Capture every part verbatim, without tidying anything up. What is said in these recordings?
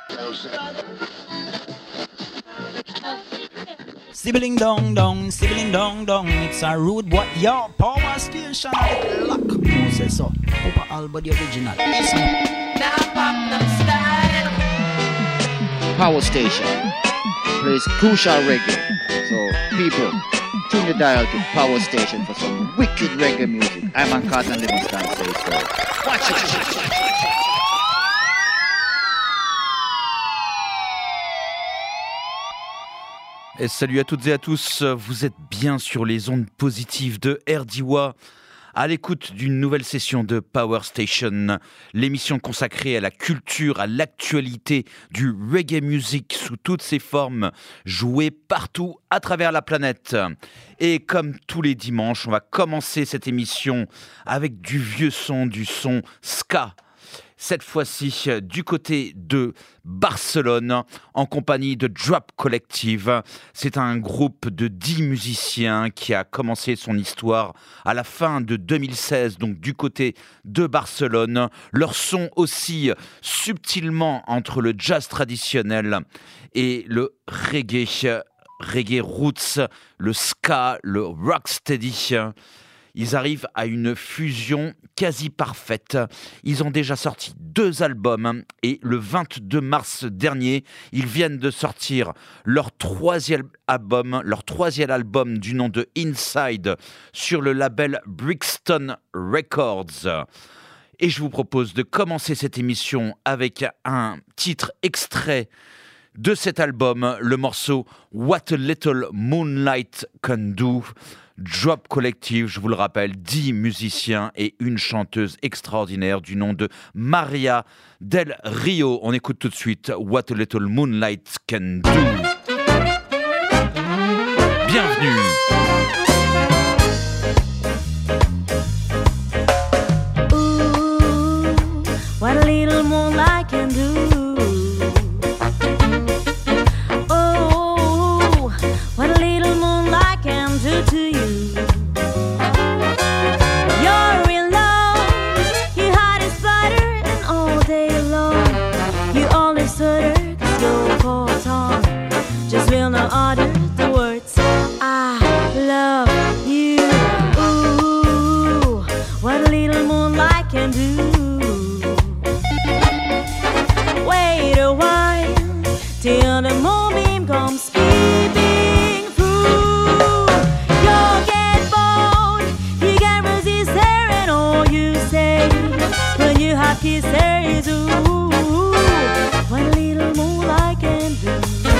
Sibling dong dong, sibling dong dong, it's a rude boy, yo, power station, lock, who says so, Papa Alba the original, Now pop them style. Power station plays crucial reggae. So people, tune the dial to Power Station for some wicked reggae music. I'm on Carlton Livingston say so. Watch it. Et salut à toutes et à tous, vous êtes bien sur les ondes positives de R D W A, à l'écoute d'une nouvelle session de Power Station, l'émission consacrée à la culture, à l'actualité du reggae music sous toutes ses formes, jouée partout à travers la planète. Et comme tous les dimanches, on va commencer cette émission avec du vieux son, du son ska. Cette fois-ci du côté de Barcelone, en compagnie de Drop Collective. C'est un groupe de dix musiciens qui a commencé son histoire à la fin de deux mille seize, donc du côté de Barcelone. Leur son oscille subtilement entre le jazz traditionnel et le reggae, reggae roots, le ska, le rocksteady. Ils arrivent à une fusion quasi parfaite. Ils ont déjà sorti deux albums et le vingt-deux mars dernier, ils viennent de sortir leur troisième album, leur troisième album du nom de Inside sur le label Brixton Records. Et je vous propose de commencer cette émission avec un titre extrait de cet album, le morceau What a Little Moonlight Can Do. Drop Collective, je vous le rappelle, dix musiciens et une chanteuse extraordinaire du nom de Maria Del Rio. On écoute tout de suite What a Little Moonlight Can Do. Bienvenue. Ooh, what a little moonlight can do. Oh, what a little moonlight can do to you. Just will not utter the words I love you. Ooh, what a little moonlight can do. Wait a while till the moonbeam comes peeping through. You'll get bored, you can't resist hearing all you say when you have kisses. Ooh, what a little moonlight can do.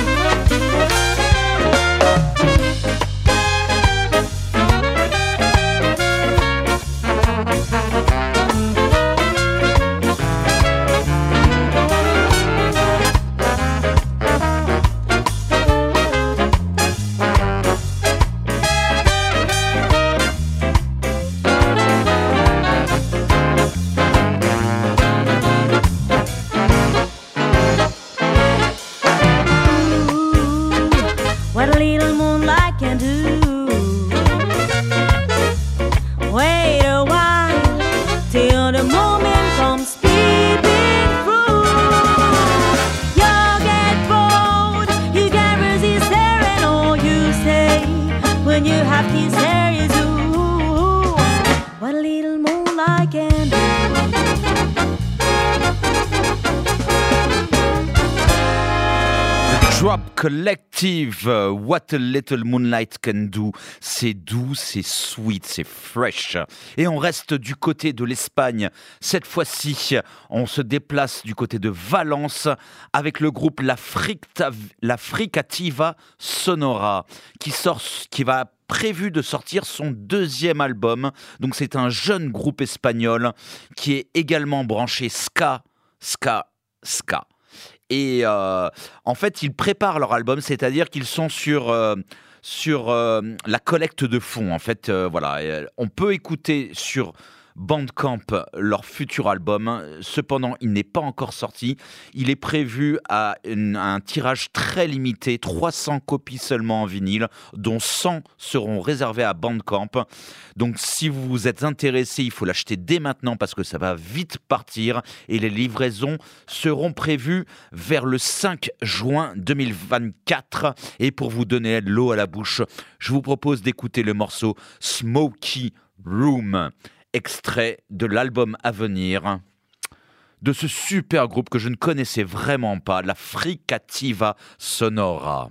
Collective, What a Little Moonlight Can Do. C'est doux, c'est sweet, c'est fresh. Et on reste du côté de l'Espagne. Cette fois-ci, on se déplace du côté de Valence avec le groupe La, Fricta, La Fricativa Sonora qui, sort, qui va prévu de sortir son deuxième album. Donc c'est un jeune groupe espagnol qui est également branché ska, ska, ska. Et euh, en fait, ils préparent leur album, c'est-à-dire qu'ils sont sur, euh, sur euh, la collecte de fonds. En fait, euh, voilà, on peut écouter sur Bandcamp leur futur album. Cependant, il n'est pas encore sorti. Il est prévu à une, un tirage très limité, trois cents copies seulement en vinyle, dont cent seront réservées à Bandcamp. Donc si vous êtes intéressé, il faut l'acheter dès maintenant parce que ça va vite partir et les livraisons seront prévues vers le cinq juin deux mille vingt-quatre. Et pour vous donner l'eau à la bouche, je vous propose d'écouter le morceau Smoky Room, extrait de l'album à venir de ce super groupe que je ne connaissais vraiment pas, la Fricativa Sonora.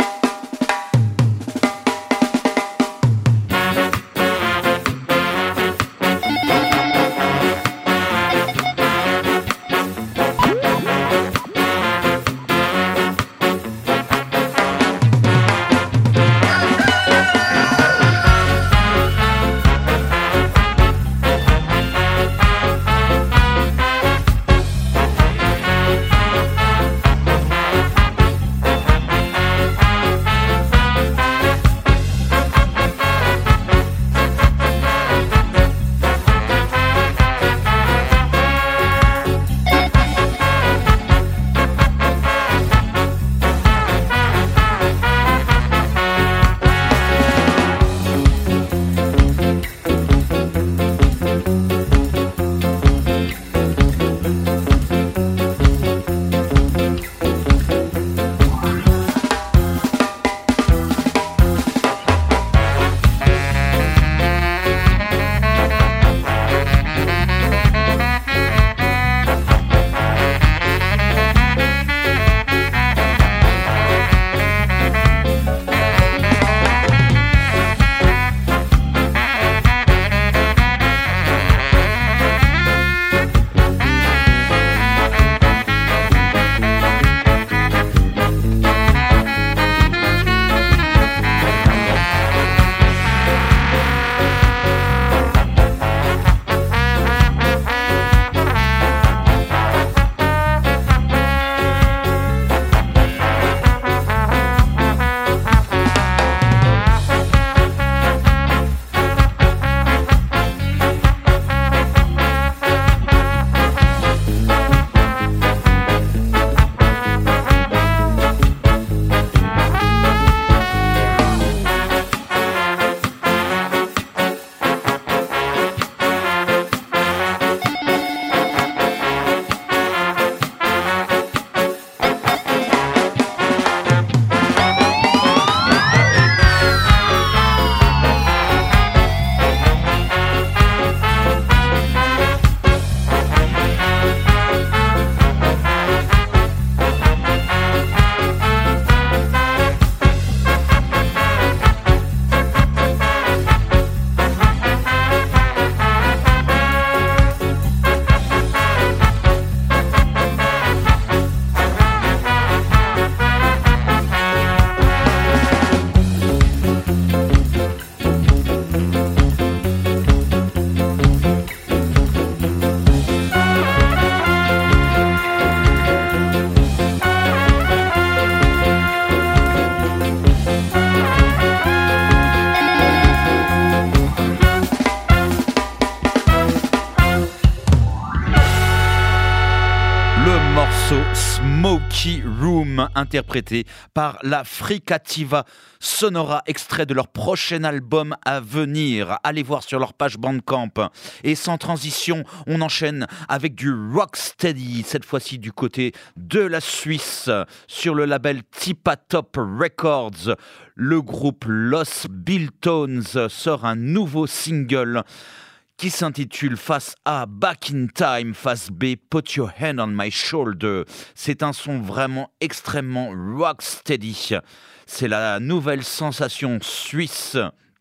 Smoky Room, interprété par la Fricativa Sonora, extrait de leur prochain album à venir. Allez voir sur leur page Bandcamp. Et sans transition, on enchaîne avec du rocksteady, cette fois-ci du côté de la Suisse, sur le label Tipatop Records. Le groupe Los Biltones sort un nouveau single qui s'intitule Face A, Back in Time, Face B, Put Your Hand on My Shoulder. C'est un son vraiment extrêmement rocksteady. C'est la nouvelle sensation suisse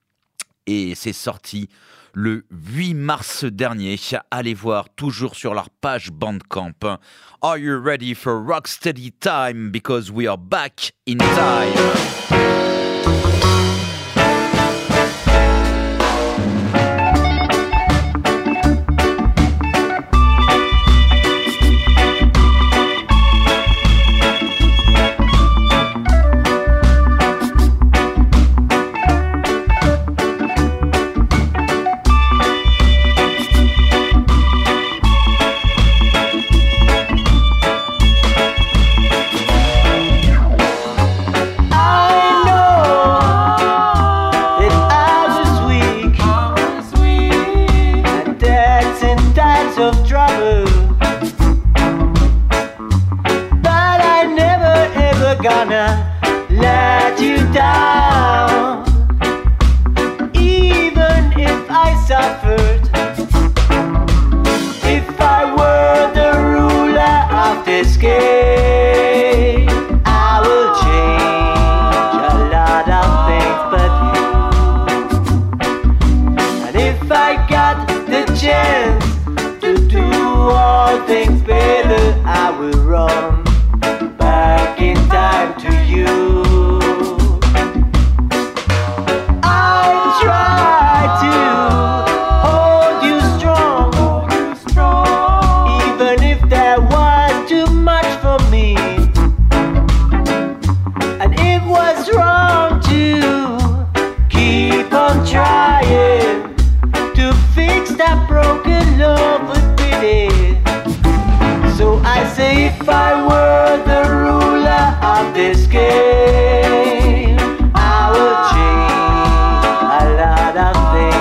et c'est sorti le huit mars dernier. Allez voir toujours sur leur page Bandcamp. Are you ready for rocksteady time? Because we are back in time. trouble, but I never ever gonna let you down. Even if I suffered, if I were the ruler of this game, I will change a lot of things but you. And if I got the chance to do all things better, I will run back in time to you. Trying to fix that broken love with pity. So I say, if I were the ruler of this game, I would change a lot of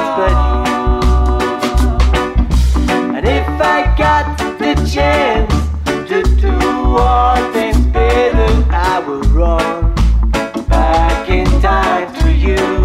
things but you. And if I got the chance to do all things better, I will run back in time to you.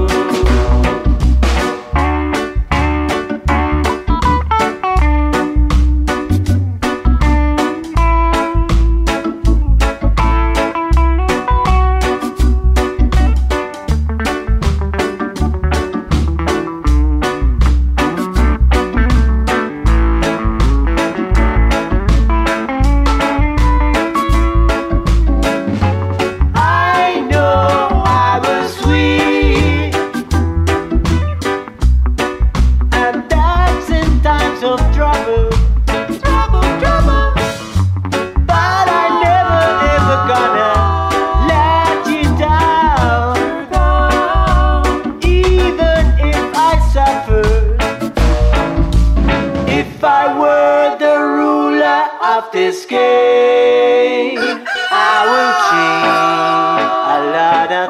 This game, I will change a lot of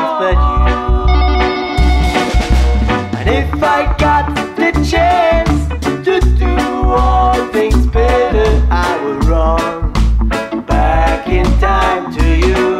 things but you. And if I got the chance to do all things better, I will run back in time to you.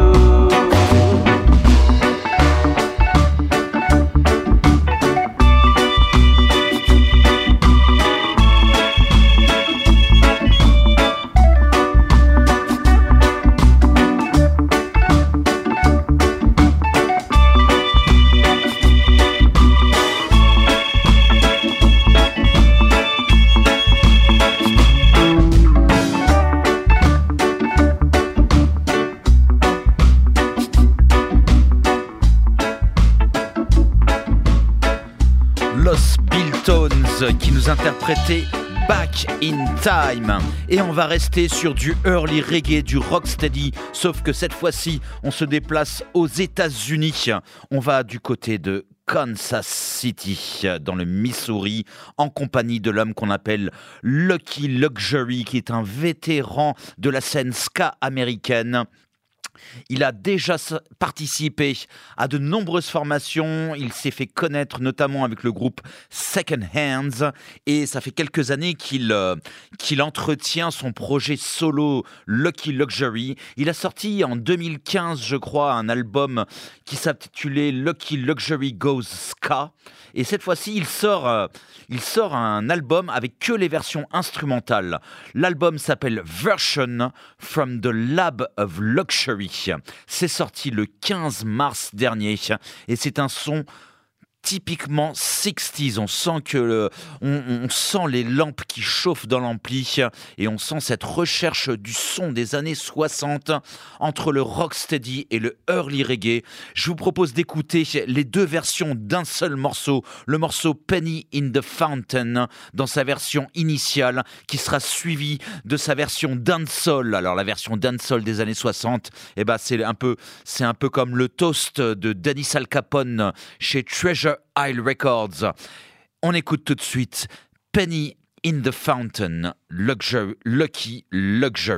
Qui nous interprétait Back in Time. Et on va rester sur du early reggae, du rocksteady, sauf que cette fois-ci, on se déplace aux États-Unis. On va du côté de Kansas City, dans le Missouri, en compagnie de l'homme qu'on appelle Lucky Luxury, qui est un vétéran de la scène ska américaine. Il a déjà participé à de nombreuses formations, il s'est fait connaître notamment avec le groupe Second Hands et ça fait quelques années qu'il, euh, qu'il entretient son projet solo Lucky Luxury. Il a sorti en deux mille quinze, je crois, un album qui s'intitulait Lucky Luxury Goes Ska et cette fois-ci il sort, euh, il sort un album avec que les versions instrumentales. L'album s'appelle Version from the Lab of Luxury. C'est sorti le quinze mars dernier et c'est un son typiquement sixties. On sent que le, on, on sent les lampes qui chauffent dans l'ampli et on sent cette recherche du son des années soixante entre le rocksteady et le early reggae. Je vous propose d'écouter les deux versions d'un seul morceau, le morceau Penny in the Fountain dans sa version initiale qui sera suivi de sa version dancehall. Alors la version dancehall des années soixante, eh ben c'est un peu c'est un peu comme le toast de Dennis Al Capone chez Treasure Isle Records. On écoute tout de suite Penny in the Fountain, Luxury, Lucky Luxury.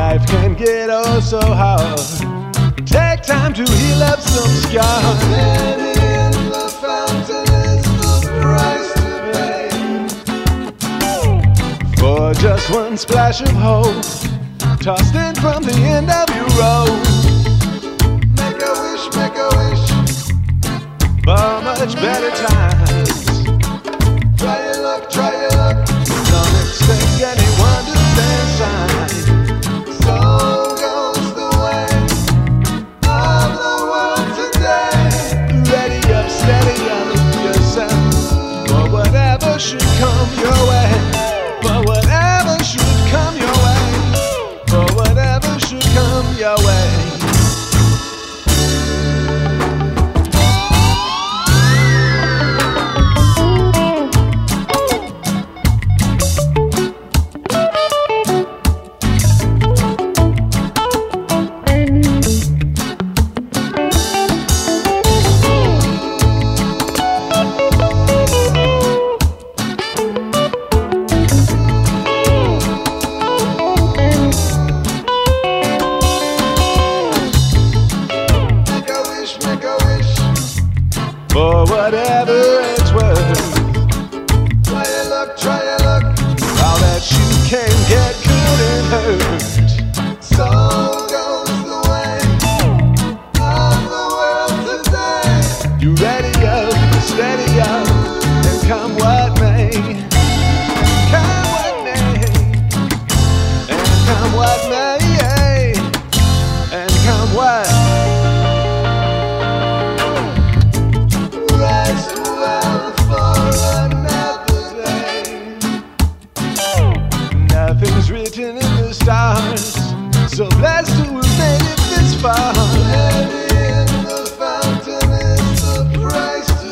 life can get oh so hard. Take time to heal up some scars. Standing in the fountain is the price to pay for just one splash of hope, tossed in from the end of your road. Make a wish, make a wish for much better times. Try your luck, try your luck. Don't expect anyone to stand aside. So goes the way of the world today. Ready up, steady up yourself for whatever should come your way. For whatever should come your way. For whatever should come your way. For whatever it's worth. Try your luck, try your luck. All that you can get couldn't hurt. So goes the way of the world today. You ready up, steady up, and come what may. Come what may. And come what may. And come what. Nothing's written in the stars, so blessed to have made it this far. Heavy in the fountain is the price to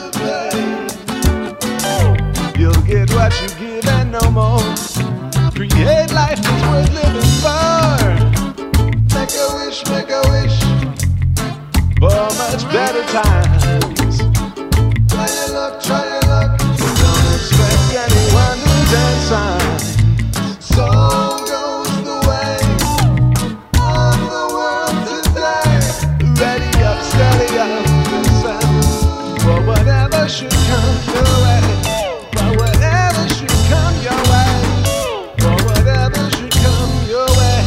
pay. You'll get what you give and no more. Create life that's worth living for. Make a wish, make a wish for much better times. Try your luck, try your luck. Don't expect anyone to dance on. So goes the way of the world today. Ready up, steady up, yourself for whatever should come your way. For whatever should come your way. For whatever should come your way.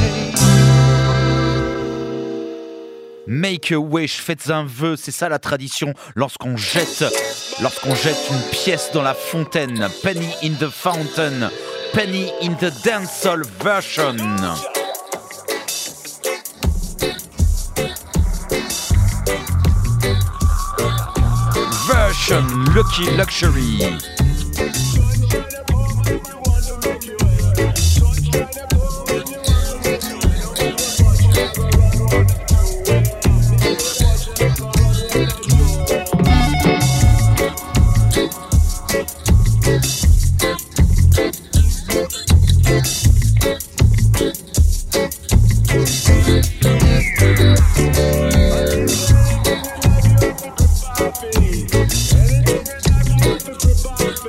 Make a wish, faites un vœu, c'est ça la tradition lorsqu'on jette, lorsqu'on jette une pièce dans la fontaine. Penny in the fountain. Penny in the dancehall version. Version Lucky Luxury. Anything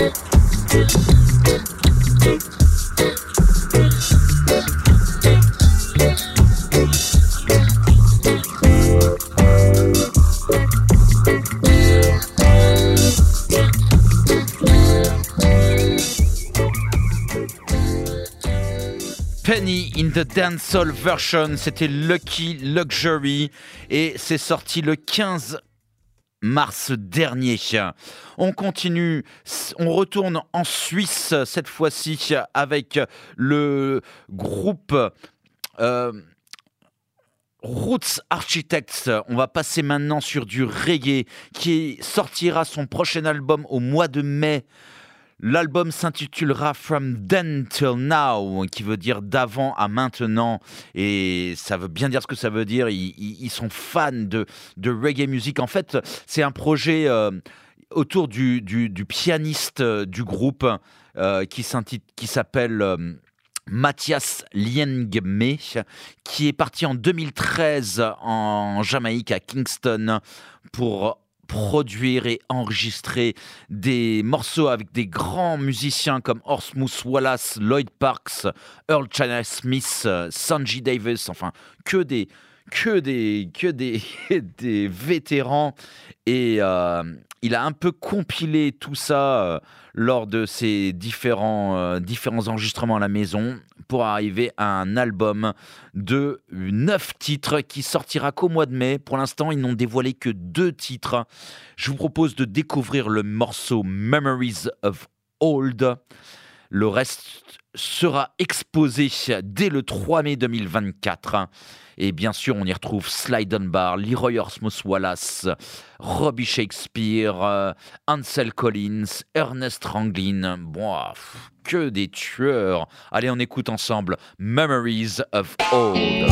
Penny in the Dancehall version, c'était Lucky Luxury et c'est sorti le quinze mars dernier. On continue, on retourne en Suisse cette fois-ci avec le groupe euh, Roots Architects. On va passer maintenant sur du reggae qui sortira son prochain album au mois de mai. L'album s'intitulera From Then Till Now, qui veut dire d'avant à maintenant, et ça veut bien dire ce que ça veut dire. Ils, ils sont fans de, de reggae music. En fait, c'est un projet euh, autour du, du, du pianiste euh, du groupe euh, qui, qui s'appelle euh, Mathias Liengme, qui est parti en deux mille treize en Jamaïque, à Kingston, pour produire et enregistrer des morceaux avec des grands musiciens comme Osmouse Wallace, Lloyd Parks, Earl Chandler Smith, Sanji Davis, enfin que des que des que des, des vétérans, et euh, il a un peu compilé tout ça euh, lors de ses différents euh, différents enregistrements à la maison pour arriver à un album de neuf titres qui sortira qu'au mois de mai. Pour l'instant, ils n'ont dévoilé que deux titres. Je vous propose de découvrir le morceau Memories of Old. Le reste sera exposé dès le trois mai deux mille vingt-quatre. Et bien sûr, on y retrouve Sly Dunbar, Leroy Osmouse Wallace, Robbie Shakespeare, euh, Ansel Collins, Ernest Ranglin. Bon, pff, que des tueurs. Allez, on écoute ensemble Memories of Old.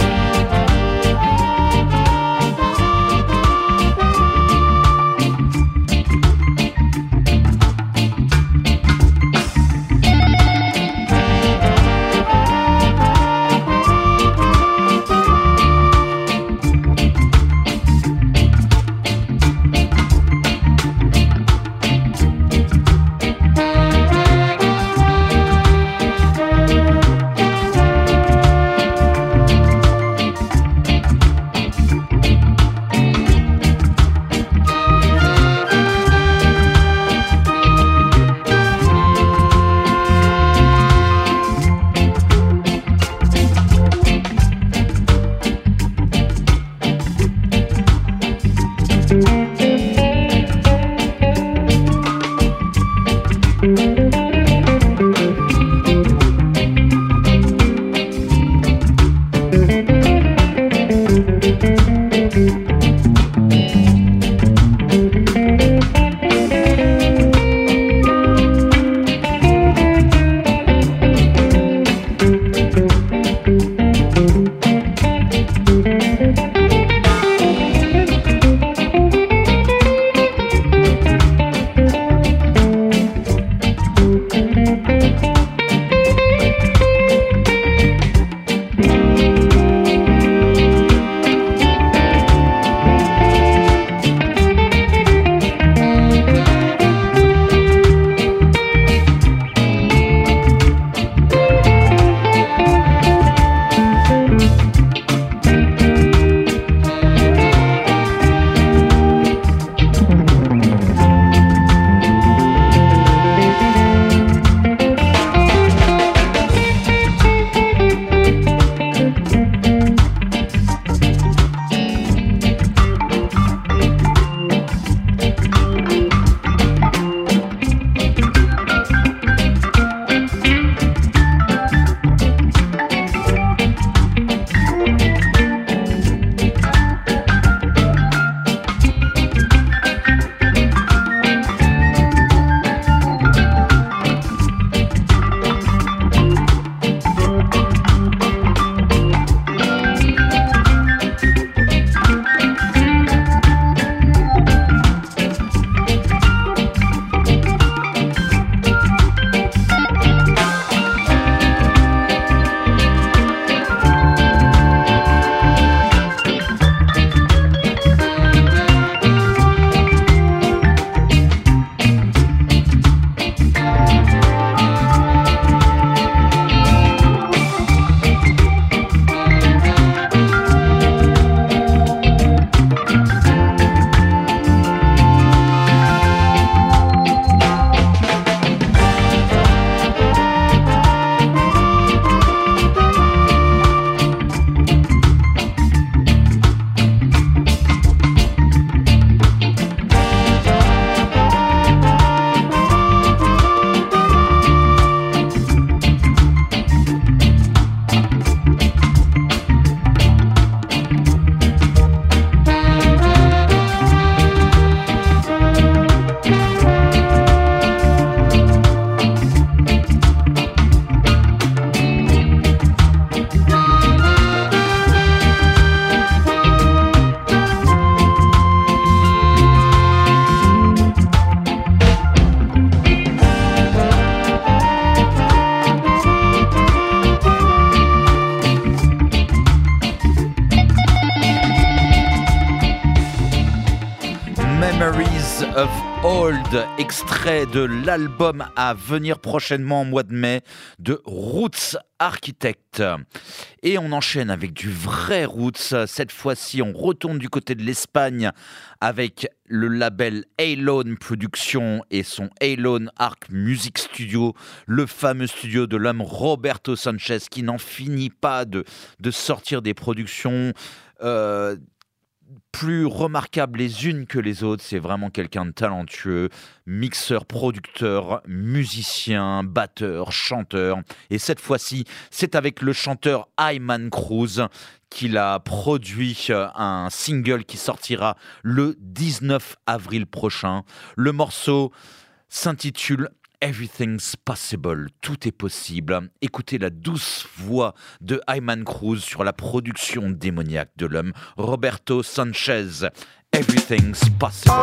of Old, extrait de l'album à venir prochainement au mois de mai de Roots Architect. Et on enchaîne avec du vrai Roots. Cette fois-ci, on retourne du côté de l'Espagne avec le label Alone Productions et son Alone Arc Music Studio, le fameux studio de l'homme Roberto Sanchez qui n'en finit pas de, de sortir des productions euh, plus remarquables les unes que les autres. C'est vraiment quelqu'un de talentueux, mixeur, producteur, musicien, batteur, chanteur. Et cette fois-ci, c'est avec le chanteur Ayman Cruz qu'il a produit un single qui sortira le dix-neuf avril prochain. Le morceau s'intitule Everything's Possible, tout est possible. Écoutez la douce voix de Ayman Cruz sur la production démoniaque de l'homme Roberto Sanchez. Everything's Possible.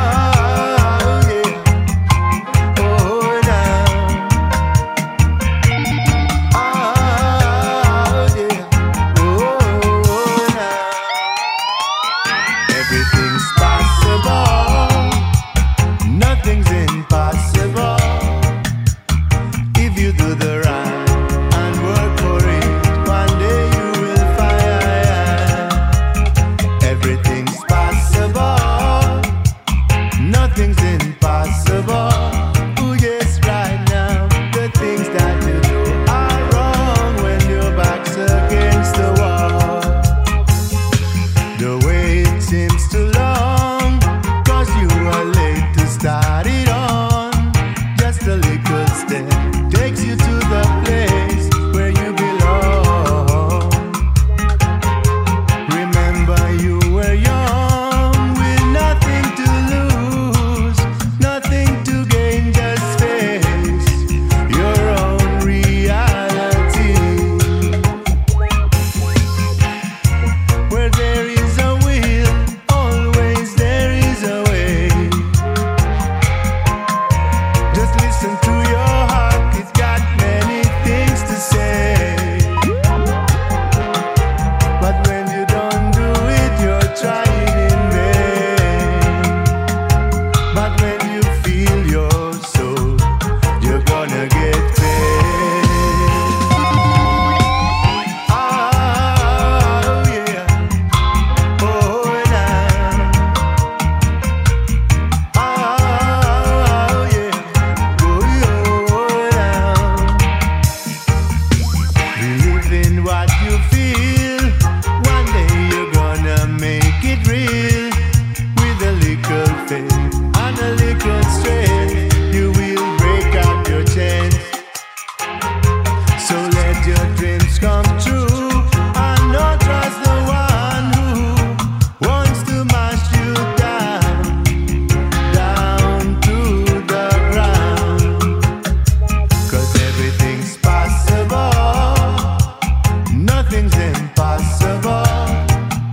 Oh, yeah.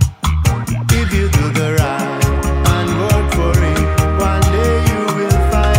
If you do the right and work for it, one day you will find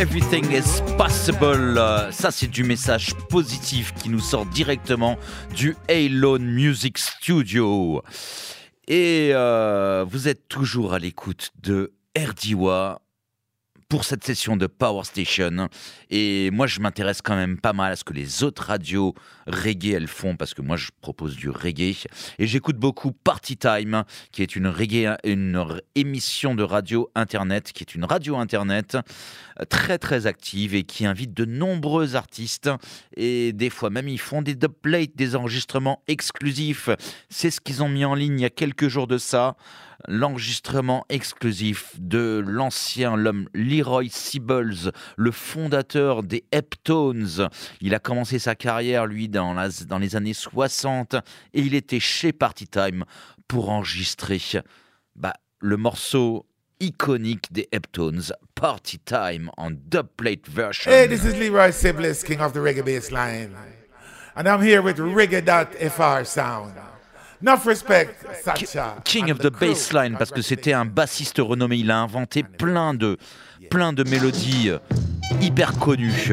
Everything is possible. Ça, c'est du message positif qui nous sort directement du Alone Music Studio. Et euh, vous êtes toujours à l'écoute de Erdiwa pour cette session de Power Station. Et moi, je m'intéresse quand même pas mal à ce que les autres radios reggae, elles font, parce que moi, je propose du reggae. Et j'écoute beaucoup Party Time, qui est une, reggae, une émission de radio internet, qui est une radio internet très, très active et qui invite de nombreux artistes. Et des fois même, ils font des dubplates, des enregistrements exclusifs. C'est ce qu'ils ont mis en ligne il y a quelques jours de ça. L'enregistrement exclusif de l'ancien, l'homme Leroy Sibbles, le fondateur des Heptones. Il a commencé sa carrière, lui, dans, la, dans les années soixante, et il était chez Party Time pour enregistrer bah, le morceau iconique des Heptones, Party Time, en dubplate version. Hey, this is Leroy Sibbles, king of the reggae bassline. And I'm here with reggae dot f r sound. Enough respect, Sacha. King of the Bassline, parce que c'était un bassiste renommé. Il a inventé plein de, plein de mélodies hyper connues.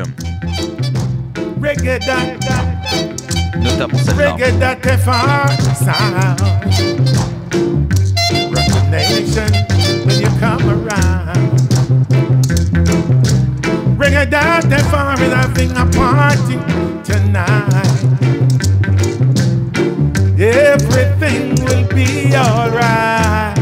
Notamment celle-là. Reggae dot f r sound. Rock the nation when you come around. Reggae dot f r is having a party tonight. Everything will be alright.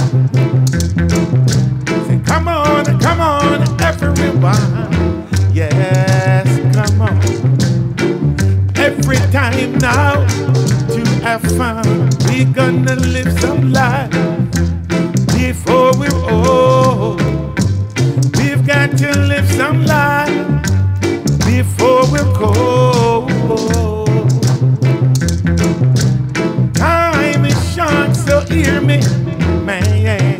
Say, come on, come on, everyone. Yes, come on. Every time now to have fun. We gonna live some life before we're old. We've got to live some life before we're cold. So hear me, man.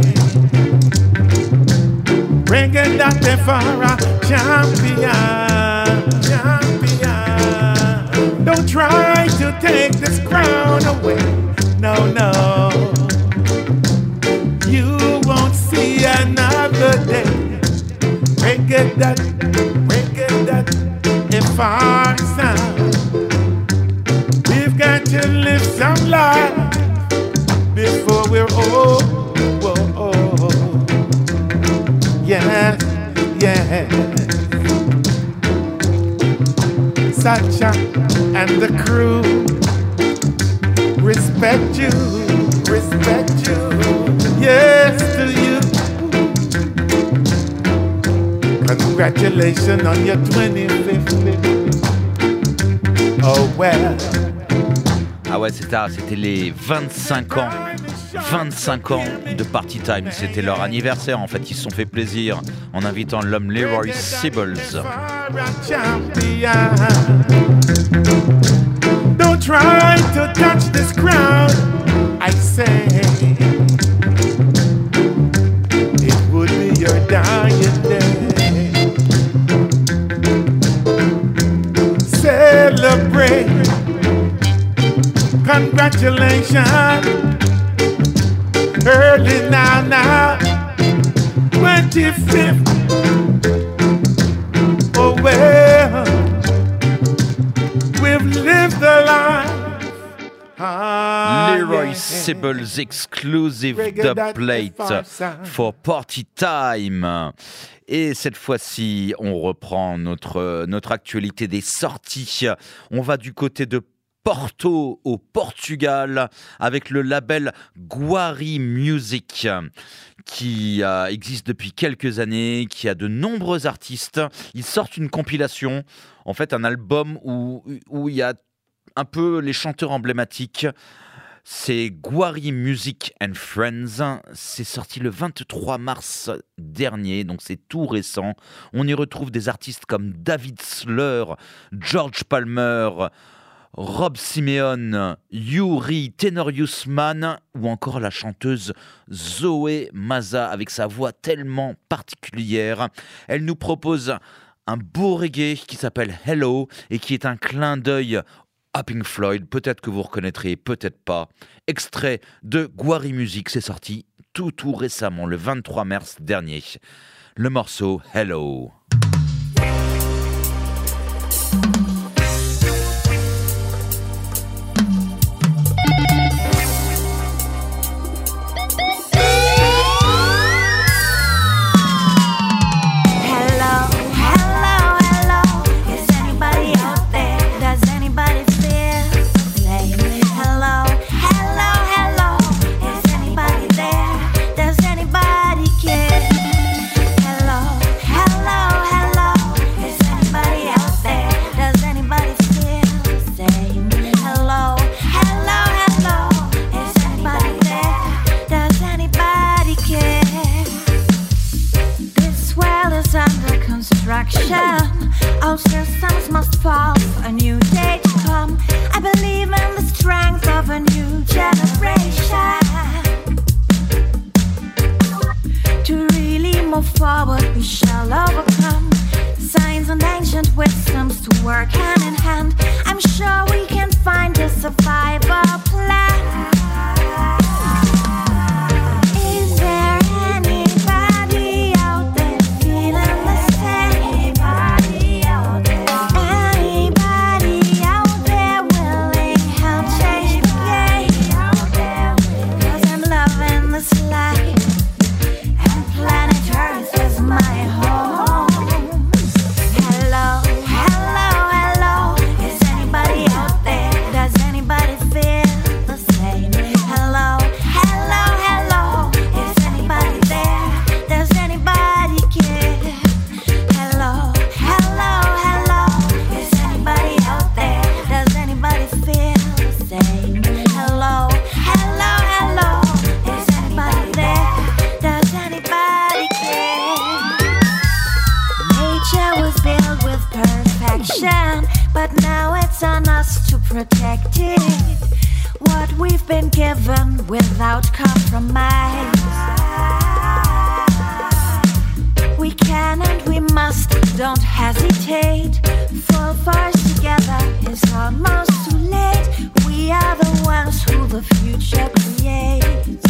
Reggae dot f r, champion, champion. Don't try to take this crown away. No, no. You won't see another day. Reggae dot, reggae dot f r sound. We've got to live some life before we're old, whoa, oh, yeah, yeah. Sacha and the crew respect you, respect you, yes to you. Congratulations on your twenty-fifth. Oh well. Ah ouais, c'était, c'était les vingt-cinq ans, vingt-cinq ans de Party Time. C'était leur anniversaire, en fait. Ils se sont fait plaisir en invitant l'homme Leroy Sibbles. Don't try to touch this crown, I say. It would be your dying day. Celebrate. Congratulations, early now, now, twenty-fifth. Oh well, we've lived the life. Ah, Leroy yeah. Sibbles exclusive dubplate for Party Time. Et cette fois-ci, on reprend notre, notre actualité des sorties. On va du côté de Porto au Portugal avec le label Guari Music qui euh, existe depuis quelques années, qui a de nombreux artistes. Ils sortent une compilation, en fait un album où, où il y a un peu les chanteurs emblématiques. C'est Guari Music and Friends. C'est sorti le vingt-trois mars dernier, donc c'est tout récent. On y retrouve des artistes comme David Slur, George Palmer, Rob Simeon, Yuri Tenorius Man ou encore la chanteuse Zoé Maza avec sa voix tellement particulière. Elle nous propose un beau reggae qui s'appelle Hello et qui est un clin d'œil à Pink Floyd. Peut-être que vous reconnaîtrez, peut-être pas. Extrait de Guari Music, c'est sorti tout tout récemment, le vingt-trois mars dernier. Le morceau Hello. it. What we've been given without compromise. We can and we must, don't hesitate. Full force together is almost too late. We are the ones who the future creates.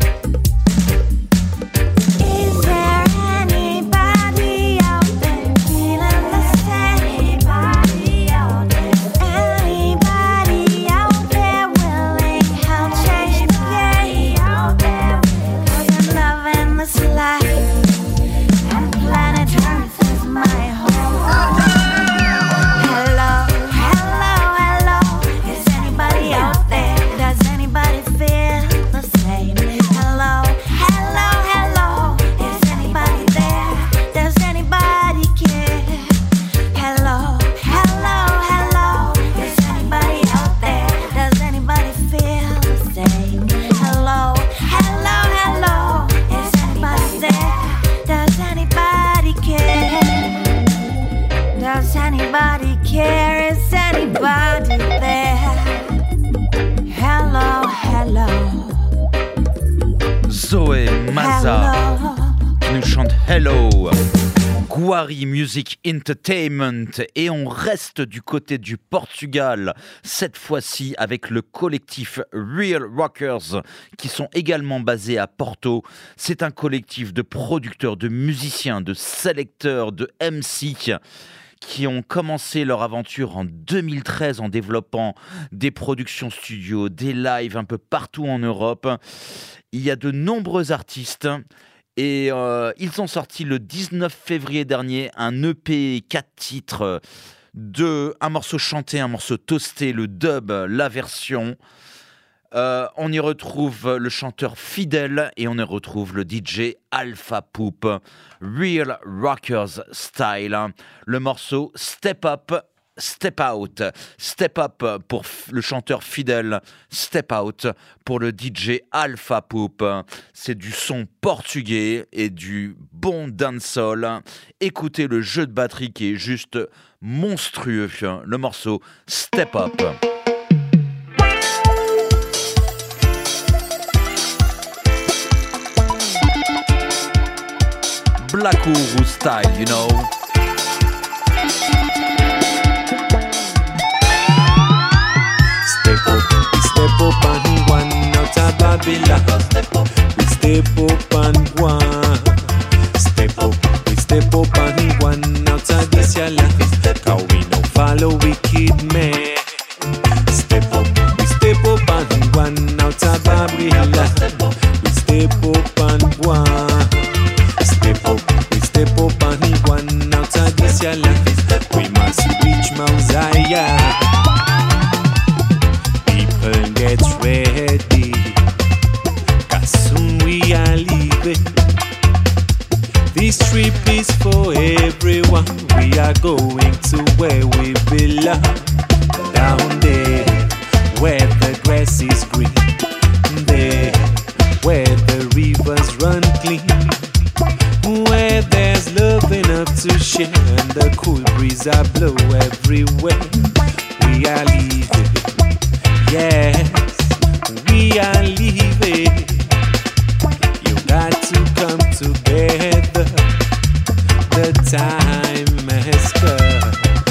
Is there anybody out there feeling the same? Anybody out there? Anybody out there willing to help change the game? Out there, 'cause I'm loving this life. Planet Earth is my home. Hello, hello, hello. Is anybody out there? Does anybody feel the same? Hello, hello, hello. Is anybody there? Does anybody care? Hello, hello, hello. Is anybody out there? Does anybody feel the same? Hello, hello, hello. Is anybody there? Does anybody care? Does anybody care? Is anybody there? Hello, hello. Zoé Maza Hello. qui nous chante Hello. Guari Music Entertainment, et on reste du côté du Portugal, cette fois-ci avec le collectif Real Rockers qui sont également basés à Porto. C'est un collectif de producteurs, de musiciens, de sélecteurs, de M C qui ont commencé leur aventure en deux mille treize en développant des productions studio, des lives un peu partout en Europe. Il y a de nombreux artistes. Et euh, ils ont sorti le dix-neuf février dernier un E P quatre titres, de un morceau chanté, un morceau toasté, le dub, la version. Euh, on y retrouve le chanteur Fidel et on y retrouve le D J Alpha Poop. Real Rockers Style. Le morceau Step Up, Step Out. Step Up pour le chanteur Fidel, Step Out pour le D J Alpha Poop. C'est du son portugais et du bon dancehall. Écoutez le jeu de batterie qui est juste monstrueux. Le morceau Step Up. Black Uhuru style, you know. Step up, we step up and one out of Babylon. We step up and one. Step up, we step up and one out of this your life. Cause we no follow wicked men. Step up, we step up and one out of Babylon. We step up and one. Step up, we step up and one out of this your life. We must reach Mount Zion. People get ready, 'cause soon we are leaving. This trip is for everyone. We are going to where we belong. Down there, where the grass is green. There, where the rivers run clean. Where there's love enough to share and the cool breeze I blow everywhere. We are leaving, yes, we are leaving. You got to come together, the time has come.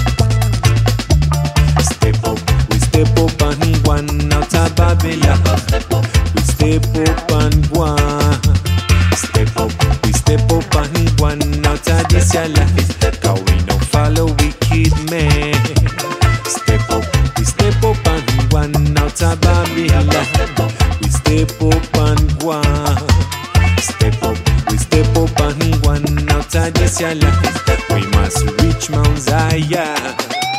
Step up, we step up and one out of Babylon. We step up and one. Step up, we step up and one out of this your life. 'Cause we no follow wicked men. Step up, we step up and one out of Babylon. We step up and one. Step up, we step up and one out of this your life. We must reach Mount Zion.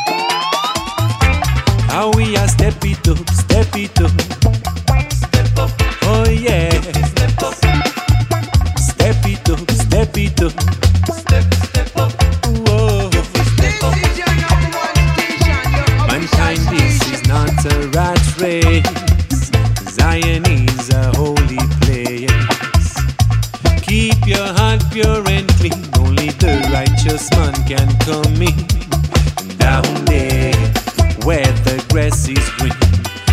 How we are step it up, step it up. Step up, oh yeah. Step up. Step it up, step it up. Step, step up. Whoa. Step up. Mankind, this is not a rat race. Zion is a holy place. Keep your heart pure and clean. Only the righteous man can come in. Down there, where the grass is green.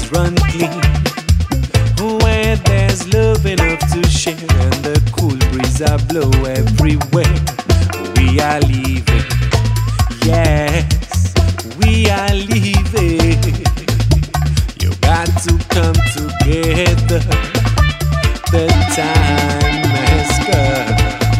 rivers run clean. Where there's love enough to share and the cool breeze I blow everywhere. We are leaving, yes, we are leaving. You got to come together. The time has come.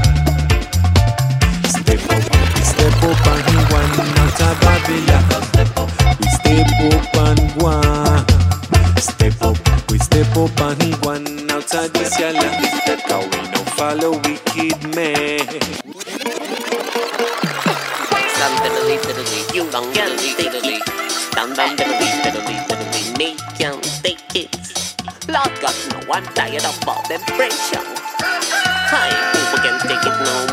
Step up, we step up and he one out of Babylon. We step up and go on. Step up, we step up and he one out of this your land. Cause we don't follow wicked men. Stand diddly diddly, you don't can't take it. Stand down diddly diddly diddly, me can't take it. Lord God, no, I'm tired of all them pressure. I people can take it no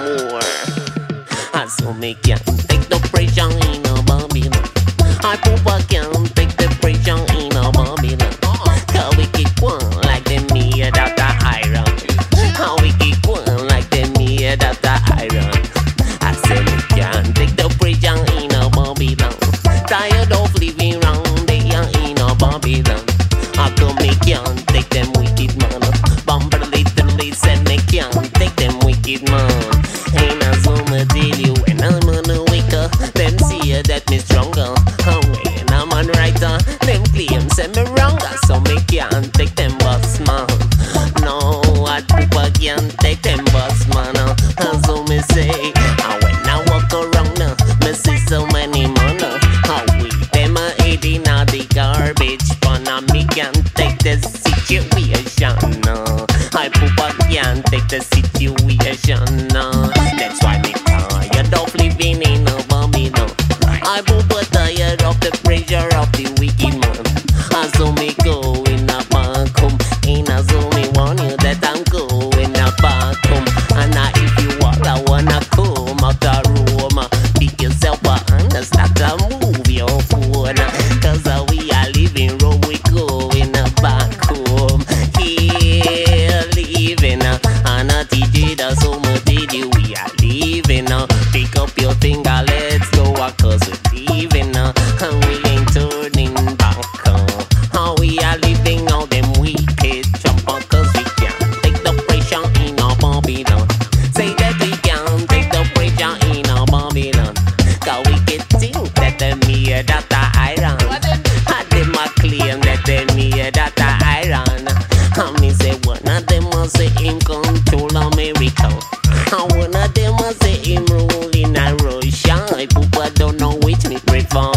more. I so me can't take the pressure in a Babylon. I people can't take the pressure in a Babylon. Cause we keep one like them made out of iron. How we keep one like them made out of iron. I say me can't take the pressure in a Babylon. Tired of living round there in a Babylon. I come me can't take them wicked man. Bumper literally said me can't take them wicked man. Ain't I so me tell you when I'm on the weaker, them see that me stronger. And when I'm on writer, them claim say me wronger. So me can't take them boss man. No, I people can't take them boss man. And so me say, and when I walk around, me see so many man. How we them a eating all the garbage pan. And me can't take the situation. No, I poopa can't take the situation. No, that's why me tired of living in a Babylon. I poopa tired of the pressure of the wicked man. And so me go in a back home. And I so me warn you that I'm going a back home. And now if you all I wanna come out of Rome, pick yourself up and start to move your phone. Cause uh, we are living Rome, we going uh, back home. Here living uh, and I teach you that so much did you we are living uh, pick up your finger, let's go uh, cause we're leaving uh, and we ain't turning back uh, how we are living all them wicked jumper. Cause we can't take the pressure in our Babylon. Say that we can't take the pressure in our Babylon. Cause we can think that they made out of iron. And them a claim that they made out of iron. And me say one of them a say him control America. And one of them a say him ruling a Russia. I people don't know which me prefer.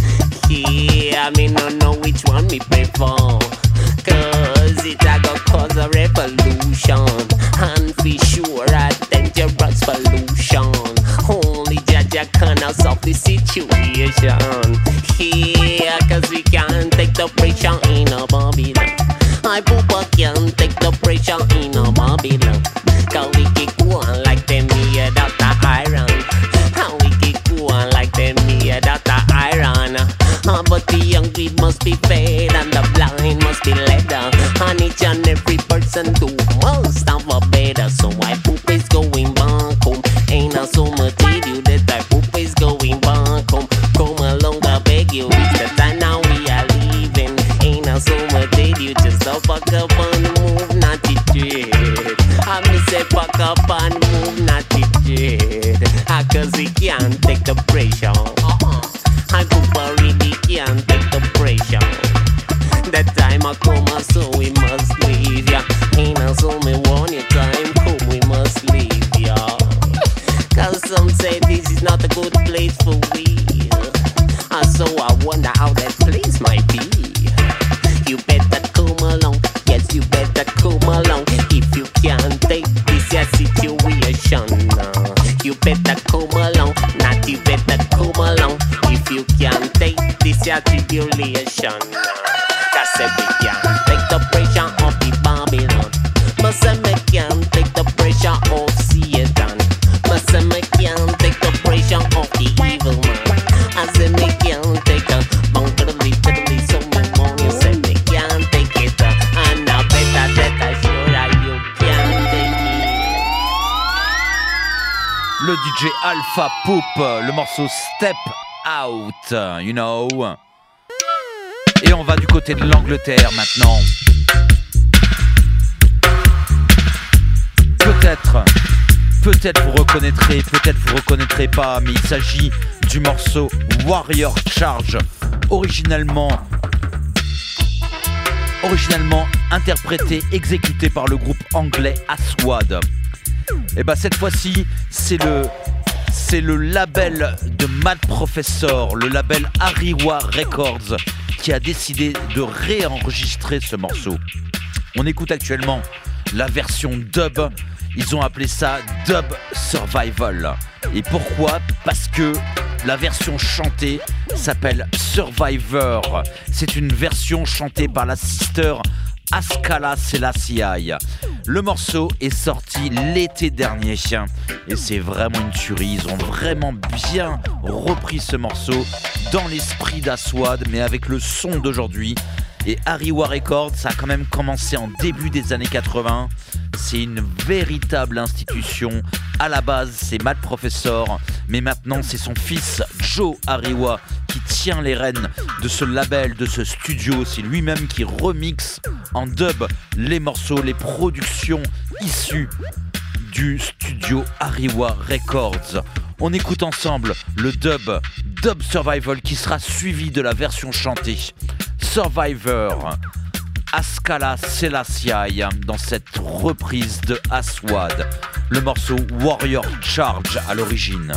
Yeah, I mean don't know which one me prefer. Cause it a go cause a revolution. And for sure a dangerous pollution. Only Jaja can solve the situation. Yeah, cause we can't take the pressure in a Babylon. I poopa can't take the pressure in a Babylon. Cause we keep going like them made out of iron. And we keep going like them made out of iron. Uh, but the hungry must be fed and the blind must be led. Uh, and each and every person do must have a better. So I poop is going back home. Ain't I so much did you that I poop is going back home. Come along, I beg you, it's the time now we are leaving. Ain't I so much did you just a fuck up and move, not it dread. I me say fuck up and move, not it dread. Ah, cause we can't take the pressure. Uh-uh. I poop really can't take the pressure. That time I come, so we must leave ya. Ain't I so me warn you, time come, we must leave ya. Cause some say this is not a good place for we. And so I wonder how that place might be. You better come along, yes you better come along. If you can't take this your situation, uh, you better come along, not you better come along. If you can't take this your tribulation, uh, cause we can't take the pressure of the Babylon. But some can't take the pressure of Satan. But some can't take the pressure of the evil man. As they can't take a bunker literally so much money said they can't take it. And I better that I sure that you can't take it. Le D J Alpha Poop, le morceau Step Out, you know. Et on va du côté de l'Angleterre maintenant. Peut-être, peut-être vous reconnaîtrez, peut-être vous reconnaîtrez pas, mais il s'agit du morceau Warrior Charge, originalement, originalement interprété, exécuté par le groupe anglais Aswad. Et bah cette fois-ci, c'est le, c'est le label de Mad Professor, le label Ariwa Records, qui a décidé de réenregistrer ce morceau. On écoute actuellement la version dub, ils ont appelé ça Dub Survival. Et pourquoi ? Parce que la version chantée s'appelle Survivor. C'est une version chantée par la sister Askala Selassie. Le morceau est sorti l'été dernier et c'est vraiment une tuerie. Ils ont vraiment bien repris ce morceau dans l'esprit d'Aswad, mais avec le son d'aujourd'hui. Et Ariwa Records, ça a quand même commencé en début des années quatre-vingts. C'est une véritable institution. À la base, c'est Mad Professor, mais maintenant, c'est son fils Joe Ariwa qui tient les rênes de ce label, de ce studio. C'est lui-même qui remixe en dub les morceaux, les productions issues du studio Ariwa Records. On écoute ensemble le dub, Dub Survival, qui sera suivi de la version chantée. Survivor, Askala Selassie dans cette reprise de Aswad, le morceau Warrior Charge à l'origine.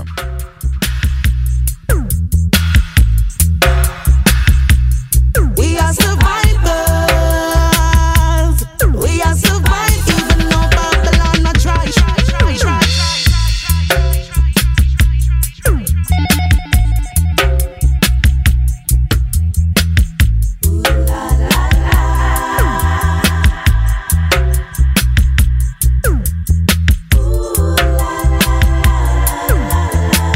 We are survivors. We are survivors. Even though Babylon not try. try, try. Ooh, la, la, la.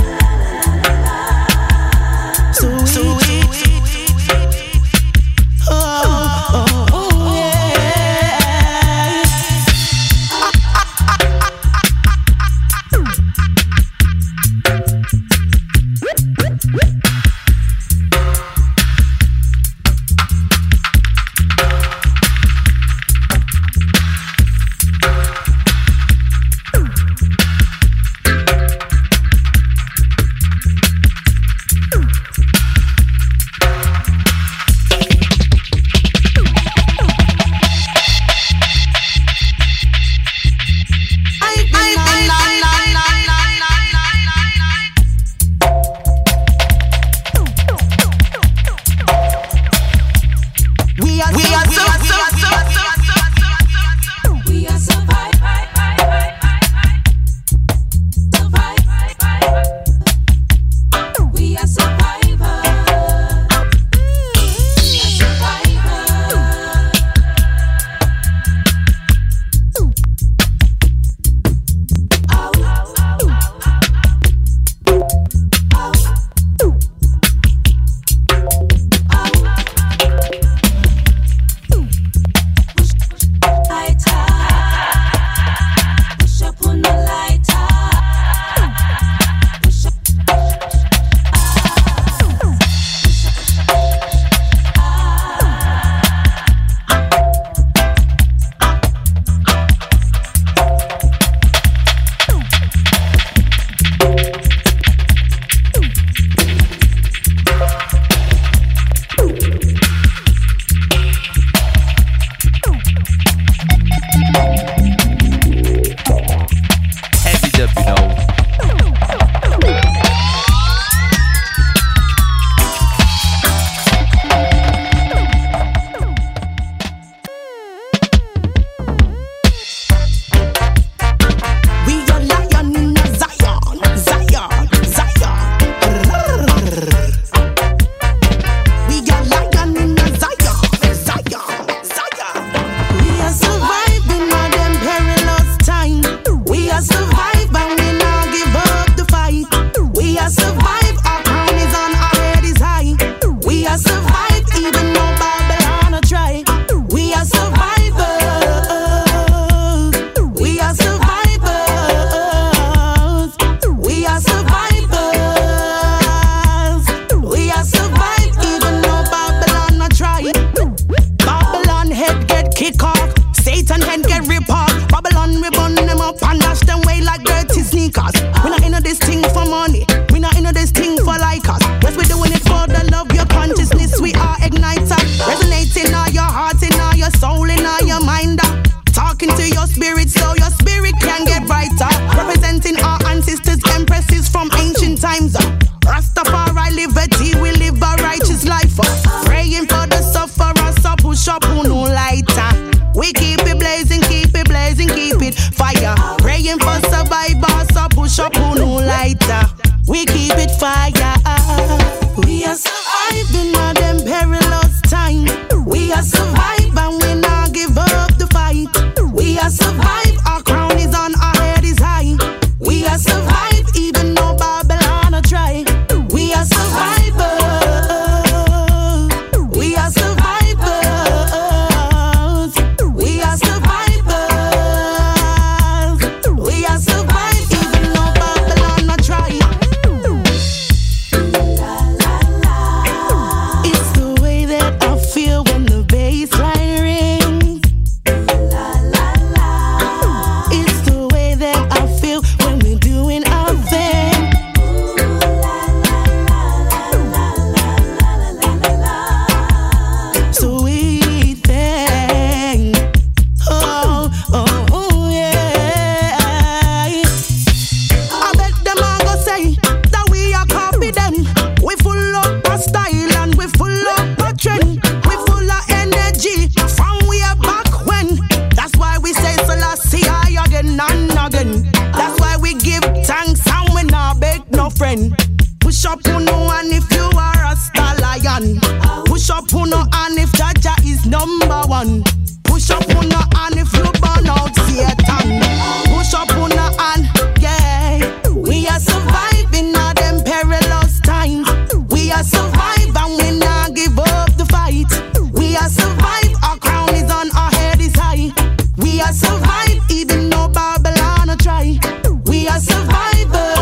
we full up a trend. We full of energy from way back when. That's why we say Selassie I again and again. That's why we give thanks and we not beg no friend. Push up uno and if you are a stallion. Push up uno and if Jaja is number one. Push up uno and if you burn out Satan. Push up uno and yeah. We are surviving all them perilous times. We are survive and we not give up the fight. We are survive, our crown is on, our head is high. We are survive even though Babylon a try. We are survivors.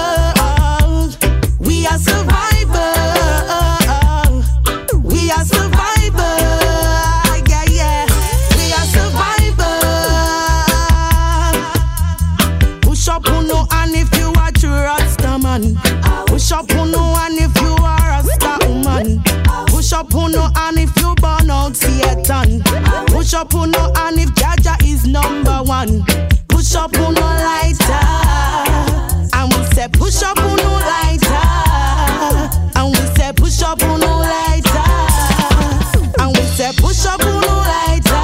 We are survivors. We are survivors. Yeah, yeah. We are survivors. Push up uno and if you are true Rasta man. Push up uno and if you are a star woman. Push up uno and if you burn out Satan. Push up uno and if Jaja is number one. Push up uno lighter. And we say push up uno lighter. And we say push up uno lighter. And we say push up uno lighter.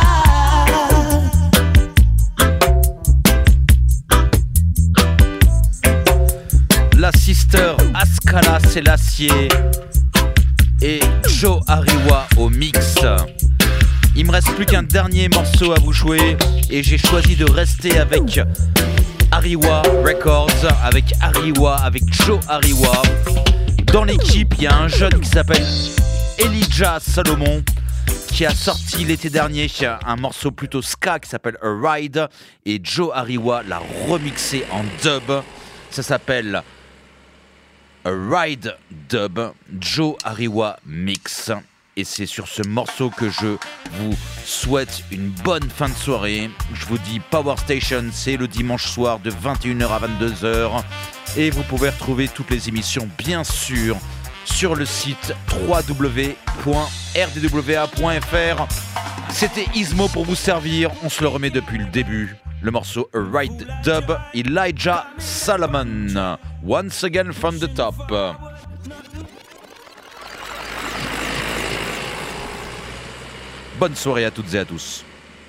La sister Askala Selassie et Joe Ariwa au mix. Il me reste plus qu'un dernier morceau à vous jouer et j'ai choisi de rester avec Ariwa Records, avec Ariwa, avec Joe Ariwa. Dans l'équipe, il y a un jeune qui s'appelle Elijah Salomon qui a sorti l'été dernier un morceau plutôt ska qui s'appelle A Ride et Joe Ariwa l'a remixé en dub. Ça s'appelle A Ride Dub, Joe Ariwa Mix. Et c'est sur ce morceau que je vous souhaite une bonne fin de soirée. Je vous dis Power Station, c'est le dimanche soir de vingt et une heures à vingt-deux heures. Et vous pouvez retrouver toutes les émissions, bien sûr, sur le site w w w point r d w a point f r. C'était Ismo pour vous servir. On se le remet depuis le début. Le morceau A Ride Dub, Elijah Salomon. Once again from the top. Bonne soirée à toutes et à tous.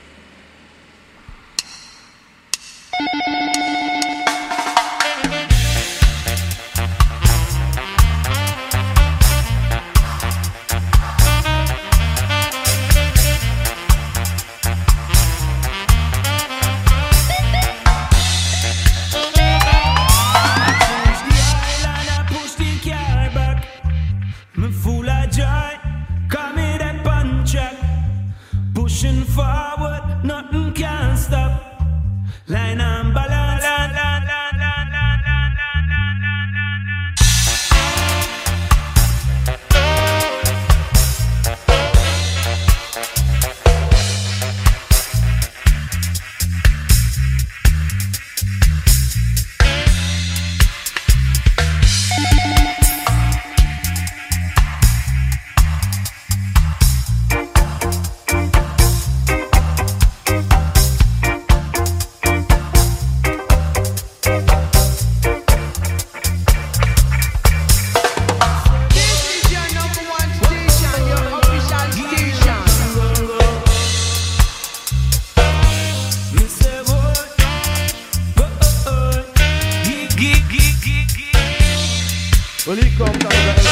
Pushing forward, nothing can stop. Line and balance. La, la, la, la, la, la, Well, he comes out of the